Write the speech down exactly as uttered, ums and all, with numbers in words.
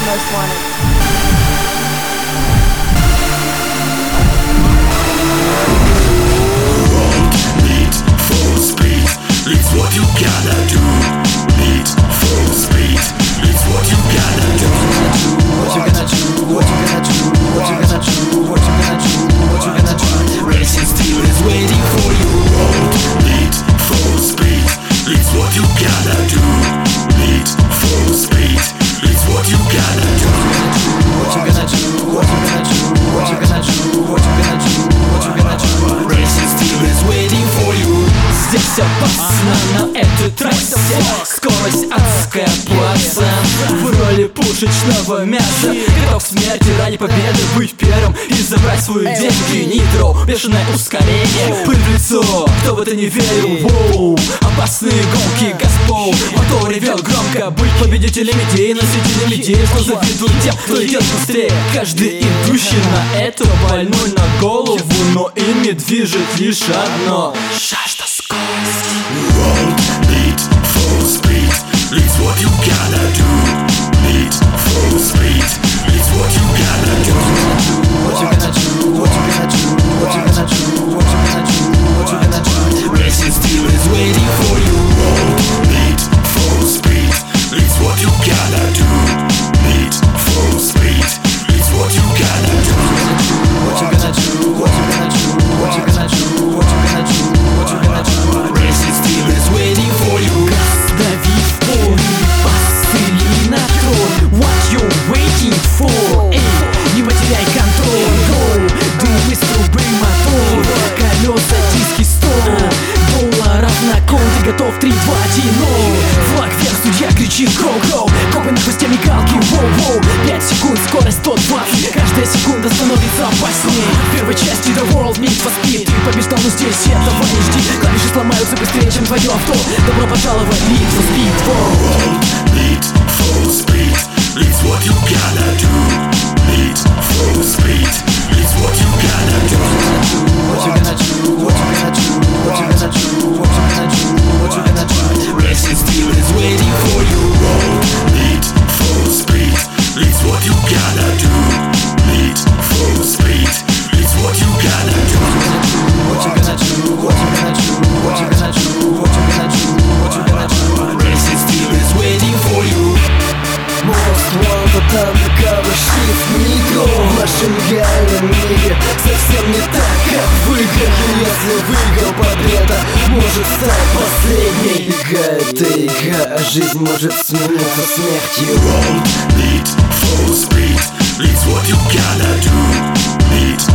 Most Wanted. Need for speed, it's what you gotta do. Need for speed, it's what you gotta do. What you gonna do? What you gonna do? What you gonna do? What you gonna do? What you gonna do? Racing steel is waiting for you. Need for speed, it's what you gotta do. Need for speed, it's what you gotta do. What you gonna do? What you gonna do? What you gonna do? What you gonna do? What you gonna do? Racing steel is waiting for you. Здесь опасно на этой трассе. Скорость адская, пацан. В роли пушечного мяса. Готов к смерти ради победы, быть первым и забрать свою деньги. Нитро, бешеное ускорение, пыль в лицо, кто в это не верил. Воу, опасные гонки, газпол, мотор ревел громко. Быть победителем идей, носителем идей, что завидуют тем, кто идет быстрее. Каждый идущий на это больной на голову, но ими движет лишь одно: жажда скорости. Need for speed, it's what you gotta do. Need for speed, it's what you gotta do. What you gonna do? What you gonna do? What you gonna do? What you gonna do? What you gonna do? Racing steel is waiting for you. Need for speed, it's what you gotta do. Need for speed, it's what you gotta do. What you gonna do? What you gonna do? What you gonna do? What you gonna do? What you gonna do? Racing steel is waiting for you. Дави в пол, посыли на трон. What you waiting for? Эй, не потеряй контроль. Go, думай с трубы мотор. Колеса, диски, стол. Долларов на кон, ты готов? Три, два, один, ноль. Флаг вверх, судья кричит go-go. Копы на хвосте мигалки, воу-воу. Пять секунд, скорость сто двадцать. Каждая секунда становится опаснее. В первой части The World Need for Speed. Ты побеждал, но здесь этого не жди. Клавиши сломаются быстрее, чем твое авто. Добро пожаловать, Need for Speed. Need for speed, it's what you gotta do. Need for speed, it's what you gotta do. What you gonna do? What you gonna do? What you gonna do? What you gonna do? What you gonna do? Racing steel is waiting for you. Need for speed, it's what you gotta do. Need for speed, it's what you gotta do. What you gonna do? What you gonna do? What you gonna do? What you gonna do? What you gonna do? Racing steel is waiting for you. Most Wanted, undercover shift Nitro. В нашем реальном мире совсем не так, как в играх. И если выиграл победа, может стать последней. Игра — это игра, а жизнь может смениться смертью. Need for speed, it's what you gotta do. Need